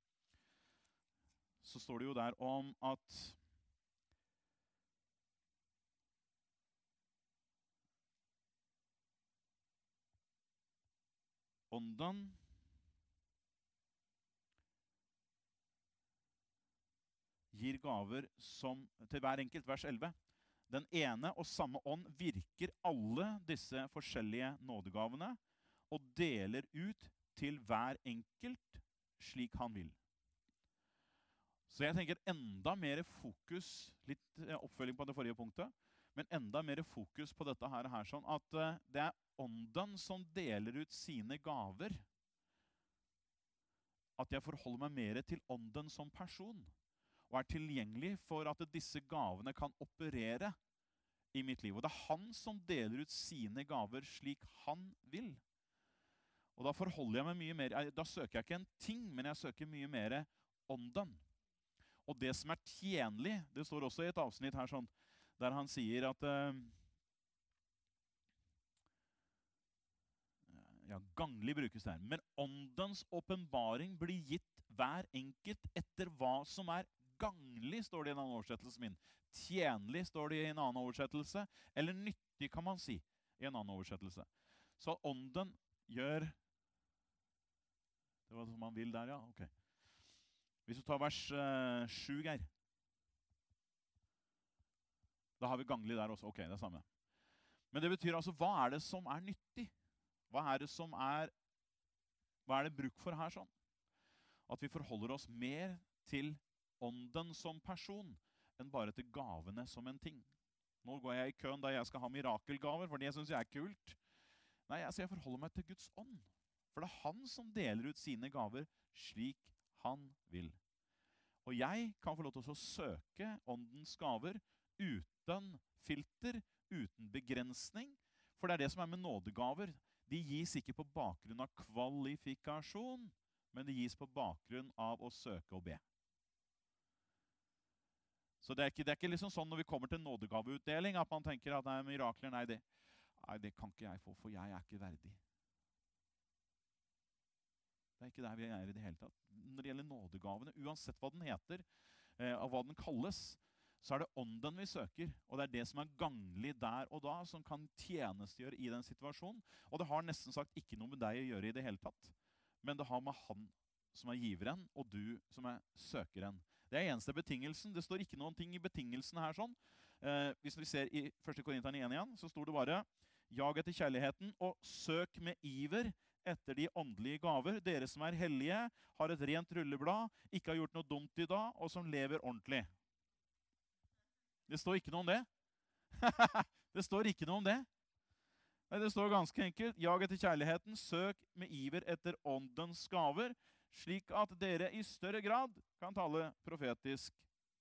så står det jo der om at ånden gir gaver som, til hver enkelt, vers 11. Den ene og samme ånd virker alle disse forskjellige nådegavene og deler ut til hver enkelt slik han vil. Så jeg tenker enda mer fokus, litt oppfølging på det forrige punktet, men enda mer fokus på dette her sånn at det er ånden som deler ut sine gaver. At jeg forholder meg mer til ånden som person, og er tilgjengelig for at disse gavene kan operere i mitt liv. Og det er han som deler ut sine gaver slik han vil. Og da forholder jeg meg mye mer, da søker jeg ikke en ting, men jeg søker mye mer ånden. Og det som er tjenlig, det står også i et avsnitt her sånn, der han sier at Ja, ganglig brukes det her. Men åndens åpenbaring blir gitt hver enkelt etter hva som er ganglig, står det i en annen oversettelse min. Tjenlig står det i en annen oversettelse. Eller nyttig, kan man si, i en annen oversettelse. Så ånden gjør... Det var som man vil der, ja. Ok. Hvis du tar vers 7, Geir. Da har vi ganglig der også. Ok, det er samme. Men det betyr altså, hva er det som er nyttig? Hva er det bruk for her sånn? At vi forholder oss mer til ånden som person, enn bare til gavene som en ting. Nå går jeg i køen da jeg skal ha mirakelgaver, for det synes jeg er kult. Nei, altså jeg forholder meg til Guds ånd. For det er han som deler ut sine gaver slik han vil. Og jeg kan få lov til å søke åndens gaver uten filter, uten begrensning. For det er det som er med nådegaver. De gis ikke på bakgrunn av kvalifikasjon, men de gis på bakgrunn av å søke og be. Så det er ikke liksom sånn når vi kommer til nådegaveutdeling, at man tenker at nei, mirakler, nei, det kan ikke jeg få, for jeg er ikke verdig. Det er ikke der vi er i det hele tatt. Når det gjelder nådegavene, uansett hva den heter, og hva den kalles, så er det ånden vi søker, og det er det som er ganglig der og da, som kan tjenestegjøre i den situasjonen. Og det har nesten sagt ikke noe med deg å gjøre i det hele tatt, men det har med han som er giveren, og du som er søkeren. Det er eneste betingelsen. Det står ikke noen ting i betingelsen her sånn. Hvis vi ser i 1. Korinterne 1 igjen, så står det bare, jag etter kjærligheten, og søk med iver etter de åndelige gaver. Dere som er hellige, har et rent rulleblad, ikke har gjort noe dumt i dag, og som lever ordentlig. Det står ikke noe om det. Det står ikke noe om det. Det står ganske enkelt, jag etter kjærligheten, søk med iver etter åndens gaver, slik at dere i større grad kan tale profetisk.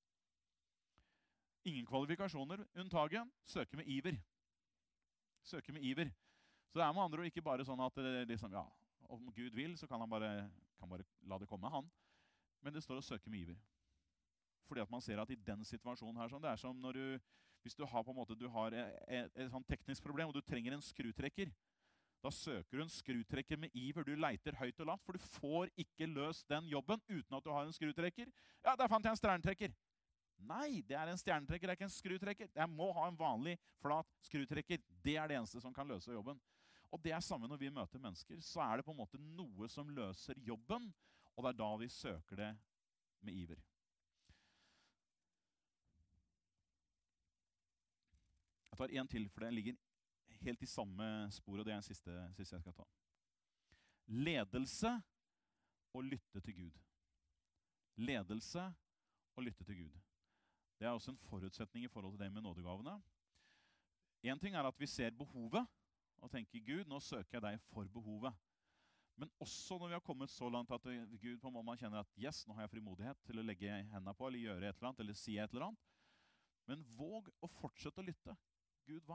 Ingen kvalifikasjoner, unntagen, søke med iver. Søke med iver. Så det er med andre ord ikke bare sånn at liksom, ja, om Gud vil, så kan han bare la det komme han. Men det står å søke med iver. Fordi at man ser at i den situasjonen her, sånn, det er som når hvis du har på en måte, du har et sånn teknisk problem, og du trenger en skrutrekker, da søker du en skrutrekker med iver, du leiter høyt og lavt, for du får ikke løst den jobben uten at du har en skrutrekker. Ja, der fant jeg en stjernetrekker. Nei, det er en stjernetrekker, det er ikke en skrutrekker. Jeg må ha en vanlig, flat skrutrekker. Det er det eneste som kan løse jobben. Og det er samme når vi møter mennesker, så er det på en måte noe som løser jobben, og det er da vi søker det med iver. Jeg tar en til, for det ligger helt i samme spor, og det er den siste jeg skal ta. Ledelse og lytte til Gud. Ledelse og lytte til Gud. Det er også en forutsetning i forhold til det med nådegavene. En ting er at vi ser behovet, og tenker, Gud, nå søker jeg deg for behovet. Men også når vi har kommet så langt at Gud på en måte kjenner at yes, nå har jeg frimodighet til å legge hendene på, eller gjøre et eller annet, eller si et eller annet. Men våg å fortsette å lytte. Gud,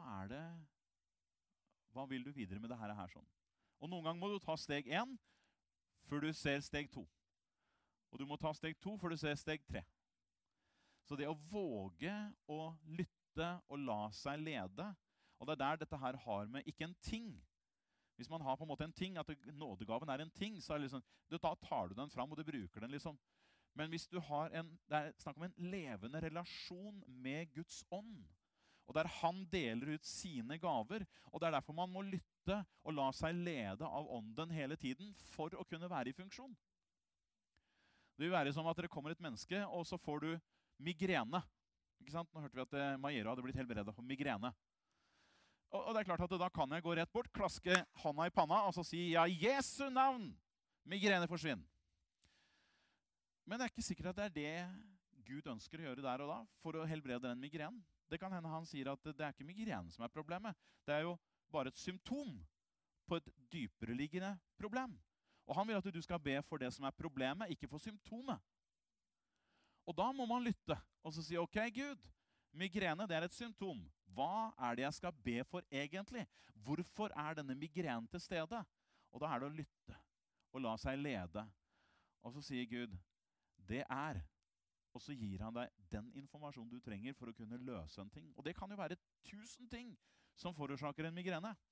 hva vil du videre med det her sånn? Og noen ganger må du ta steg 1 før du ser steg 2. Og du må ta steg 2 før du ser steg 3. Så det å våge å lytte og la seg lede, og det er der dette her har med ikke en ting. Hvis man har på en måte en ting, at nådegaven er en ting, så er det liksom, da tar du den fram og du bruker den liksom. Men hvis du har det er snakk om en levende relasjon med Guds ånd, og der han deler ut sine gaver, og det er derfor man må lytte og la seg lede av ånden hele tiden for å kunne være i funksjon. Det vil være som at det kommer et menneske, og så får du migrene. Ikke sant? Nå hørte vi at Maiero hadde blitt helbredet for migrene. Og det er klart at da kan jeg gå rett bort, klaske hånda i panna, og så si, ja, Jesu navn, migrene forsvinn. Men det er ikke sikkert at det er det Gud ønsker å gjøre der og da, for å helbrede den migrenen. Det kan hende han sier at det er ikke migrenen som er problemet. Det er jo bare et symptom på et dypere liggende problem. Og han vil at du skal be for det som er problemet, ikke for symptomet. Og da må man lytte og så si, ok Gud, migrene det er et symptom. Hva er det jeg skal be for egentlig? Hvorfor er denne migrenen til stede? Og da er det å lytte og la seg lede. Og så sier Gud, det er... Og så gir han deg den informasjonen du trenger for å kunne løse en ting. Og det kan jo være 1000 ting som forårsaker en migrene.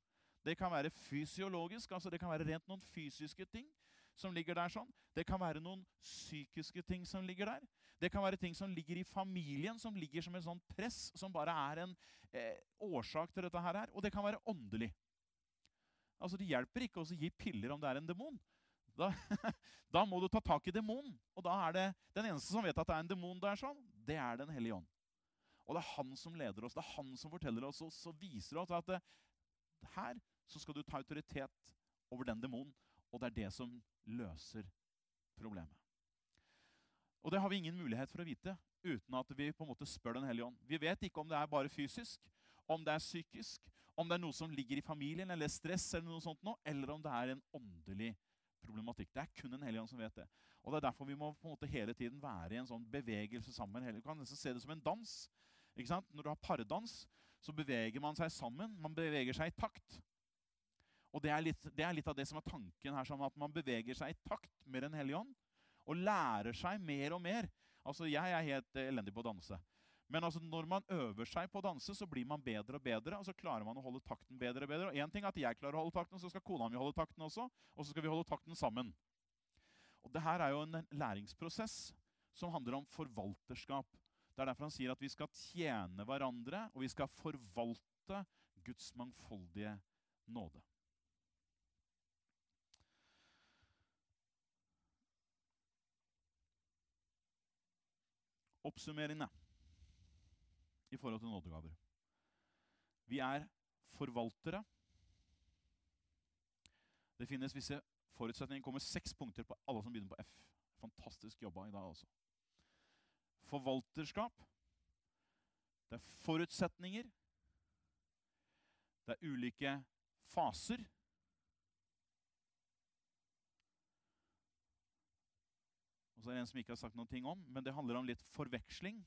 Det kan være fysiologisk, altså det kan være rent noen fysiske ting som ligger der sånn. Det kan være noen psykiske ting som ligger der. Det kan være ting som ligger i familien, som ligger som en sånn press, som bare er en årsak til dette her. Og det kan være åndelig. Altså det hjelper ikke å gi piller om det er en demon. Da må du ta tak i demonen. Og da er det den eneste som vet at det er en demon der sånn, det er Den hellige ånd. Og det er han som leder oss, det er han som forteller oss, og så viser oss at her så skal du ta autoritet over den demonen, og det er det som løser problemet. Og det har vi ingen mulighet for å vite, uten at vi på en måte spør Den hellige ånd. Vi vet ikke om det er bare fysisk, om det er psykisk, om det er noe som ligger i familien, eller stress, eller noe sånt nå, eller om det er en åndelig problematikk. Det er kun Den hellige ånd som vet det. Og det er derfor vi må på en måte hele tiden være i en sånn bevegelse sammen. Du kan nesten se det som en dans. Ikke sant? Når du har pardans, så beveger man seg sammen. Man beveger seg i takt. Og det er litt av det som er tanken her, som at man beveger seg i takt med Den hellige ånd, og lærer seg mer og mer. Altså, jeg er helt elendig på å danse. Men altså, når man øver seg på å danse, så blir man bedre og bedre, og så klarer man å holde takten bedre og bedre. Og en ting er at jeg klarer å holde takten, så skal kona mi holde takten også, og så skal vi holde takten sammen. Og det her er jo en læringsprosess som handler om forvalterskap. Det er derfor han sier at vi skal tjene hverandre, og vi skal forvalte Guds mangfoldige nåde. Oppsummerende i forhold til nådegaver. Vi er forvaltere. Det finnes visse forutsetninger. Det kommer 6 punkter på alle som begynner på F. Fantastisk jobba i dag også. Forvalterskap. Det er forutsetninger. Det er ulike faser. Og så er det en som ikke har sagt noe ting om, men det handler om litt forveksling.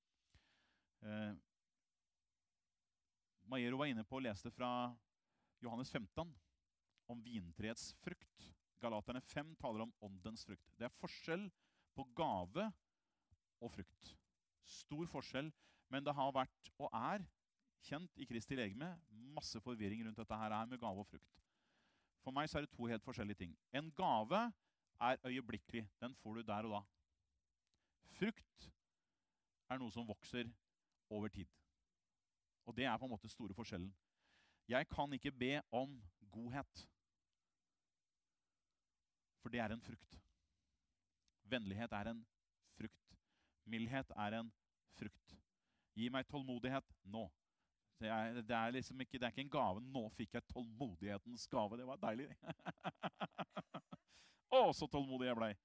Maiero var inne på og leste fra Johannes 15 om vintreets frukt. Galaterne 5 taler om åndens frukt. Det er forskjell på gave og frukt. Stor forskjell, men det har vært og er kjent i Kristi legeme masse forvirring rundt dette her med gave og frukt. For meg så er det 2 helt forskjellige ting. En gave er øyeblikkelig. Den får du der og da. Frukt er noe som vokser over tid. Og det er på en måte store forskjellen. Jeg kan ikke be om godhet. For det er en frukt. Vennlighet er en frukt. Mildhet er en frukt. Gi meg tålmodighet nå. Det er liksom ikke, det er ikke en gave. Nå fikk jeg tålmodighetens gave. Det var deilig. Å, så tålmodig jeg ble.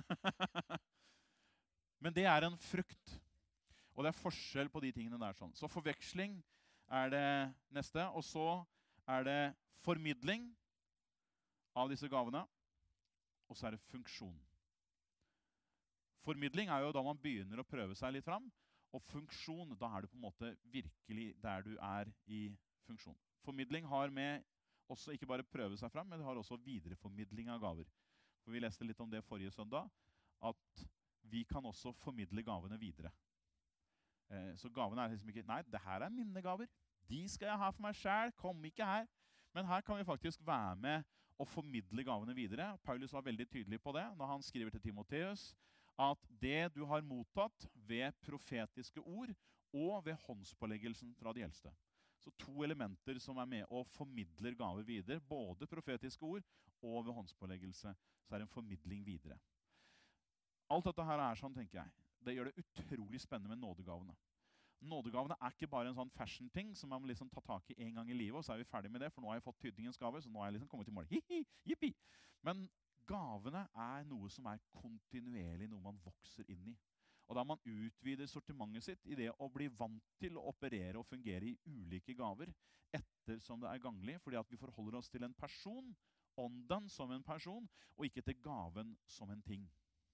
Men det er en frukt. Og det er forskjell på de tingene der sånn. Så forveksling er det neste. Og så er det formidling av disse gavene. Og så er det funksjon. Formidling er jo da man begynner å prøve seg litt fram. Og funksjon, da er du på en måte virkelig der du er i funksjon. Formidling har med også ikke bare prøve seg fram, men det har også videreformidling av gaver. For vi leste litt om det forrige søndag, at vi kan også formidle gavene videre. Så gavene er liksom ikke, nei, det her er mine gaver. De skal jeg ha for meg selv, kom ikke her. Men her kan vi faktisk være med og formidle gavene videre. Paulus var veldig tydelig på det når han skriver til Timotheus, at det du har mottatt ved profetiske ord og ved håndspåleggelsen fra de eldste. Så 2 elementer som er med og formidler gaver videre, både profetiske ord og ved håndspåleggelse, så er det en formidling videre. Alt dette her er sånn, tenker jeg. Det gjør det utrolig spennende med nådegavene. Nådegavene er ikke bare en sånn fashion-ting som man må liksom ta tak i en gang i livet, og så er vi ferdig med det, for nå har jeg fått tydningens gave, så nå har jeg liksom kommet til mål. Jippi! Men gavene er noe som er kontinuerlig, noe man vokser inn i. Og da man utvider sortimentet sitt i det å bli vant til å operere og fungere i ulike gaver, etter som det er ganglig, fordi at vi forholder oss til en person, ånden som en person, og ikke til gaven som en ting.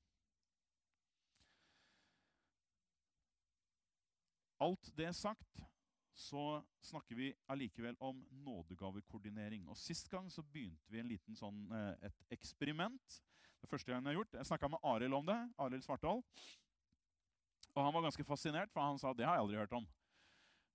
Alt det sagt, så snakker vi allikevel om nådegavekoordinering. Og sist gang så begynte vi en liten sånn, et eksperiment. Det første gang jeg har gjort, jeg snakket med Arild om det, Arild Svartdal. Og han var ganske fascinert, for han sa, det har jeg aldri hørt om.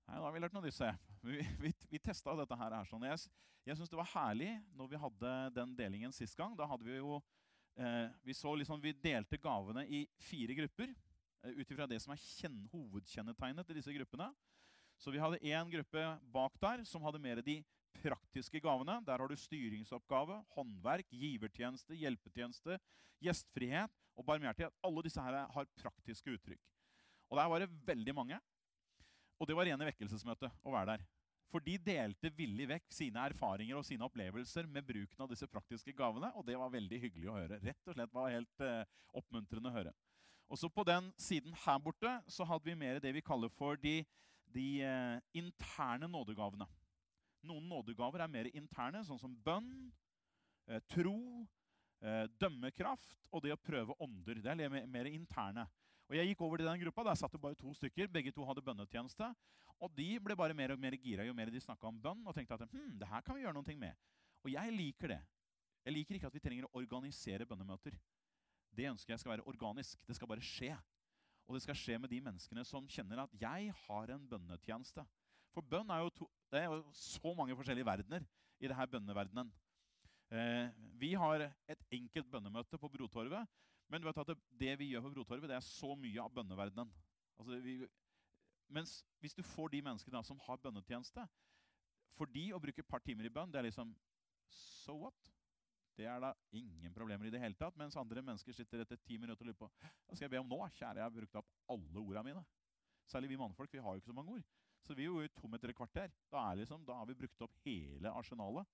Nei, da har vi lært noe disse. Vi testet dette her sånn. Jeg synes det var herlig når vi hadde den delingen sist gang. Da hadde vi jo, vi delte gavene i 4 grupper, utifra det som hovedkjennetegnet til disse gruppene. Så vi hadde en gruppe bak der som hadde mer de praktiske gavene. Der har du styringsoppgave, håndverk, givertjeneste, hjelpetjeneste, gjestfrihet og barmhjertighet. Alle disse her har praktiske uttrykk. Og der var det veldig mange. Og det var rene vekkelsesmøte å være der. For de delte villig vekk sine erfaringer og sine opplevelser med bruken av disse praktiske gavene, og det var veldig hyggelig å høre. Rett og slett var helt oppmuntrende å høre. Og så på den siden her borte så hadde vi mer det vi kaller for de interne nådegavene. Noen nådegaver er mer interne, sånn som bønn, tro, dømmekraft og det å prøve ånder. Det er mer interne. Og jeg gikk over til den gruppa, der satt det bare 2 stykker. Begge to hadde bønnetjeneste. Og de ble bare mer og mer gira jo mer de snakket om bønn, og tenkte at det her kan vi gjøre noe med. Og jeg liker det. Jeg liker ikke at vi trenger å organisere bønnemøter. Det ønsker jeg skal være organisk. Det skal bare skje. Og det skal skje med de menneskene som kjenner at jeg har en bønnetjeneste. For bønn det er jo så mange forskjellige verdener i denne bønneverdenen. Vi har et enkelt bønnemøte på Brotorvet, men du vet at det vi gjør på Brotorvet, det er så mye av bønneverdenen. Altså mens hvis du får de menneskene som har bønnetjeneste, for de å bruke et par timer i bønn, det er liksom, so what? Det er da ingen problemer i det hele tatt, mens andre mennesker sitter etter 10 minutter og lurer på, hva skal jeg be om nå? Kjære, jeg har brukt opp alle ordene mine. Særlig vi mannfolk, vi har jo ikke så mange ord. Så vi er jo tom etter et kvarter. Da har vi brukt opp hele arsenalet.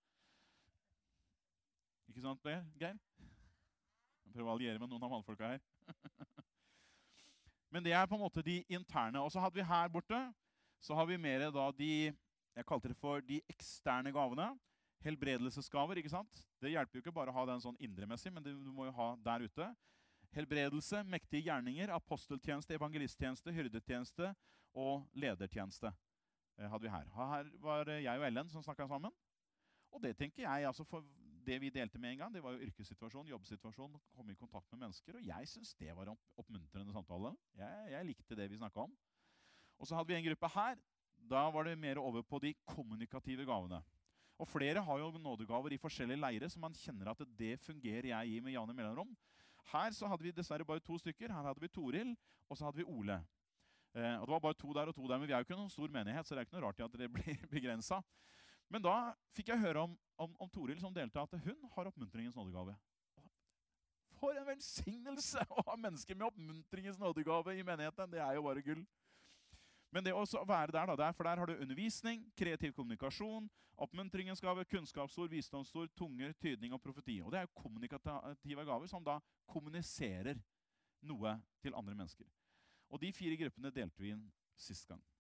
Ikke sant, Geir? Jeg prøver å alliere med noen av mannfolka her. Men det er på en måte de interne. Og så hadde vi her borte, så har vi mer da jeg kalte det for de eksterne gavene. Helbredelsesgaver, ikke sant? Det hjelper jo ikke bare å ha den sånn indremessig, men du må jo ha der ute. Helbredelse, mektige gjerninger, aposteltjeneste, evangelisttjeneste, hyrdetjeneste og ledertjeneste hadde vi her. Her var jeg og Ellen som snakket sammen. Og det tenker jeg, altså for det vi delte med en gang, det var jo yrkessituasjon, jobbsituasjon, komme i kontakt med mennesker, og jeg synes det var en oppmuntrende samtale. Jeg likte det vi snakket om. Og så hadde vi en gruppe her, da var det mer over på de kommunikative gavene. Og flere har jo nådegaver i forskjellige leire, så man kjenner at det fungerer jeg i med jevne mellomrom. Her så hadde vi dessverre bare 2 stykker. Her hadde vi Toril, og så hadde vi Ole. Og det var bare 2 der og 2 der, men vi er jo ikke noen stor menighet, så det er ikke noe rart i at det blir begrenset. Men da fikk jeg høre om Toril som delte at hun har oppmuntringens nådegave. For en velsignelse å ha mennesker med oppmuntringens nådegave i menigheten, det er jo bare gull. Men det å være der, for der har du undervisning, kreativ kommunikasjon, oppmuntringens gave, kunnskapsord, visdomsord, tunger, tydning og profeti. Og det er jo kommunikative gaver som da kommuniserer noe til andre mennesker. Og de 4 gruppene delte vi inn sist gang.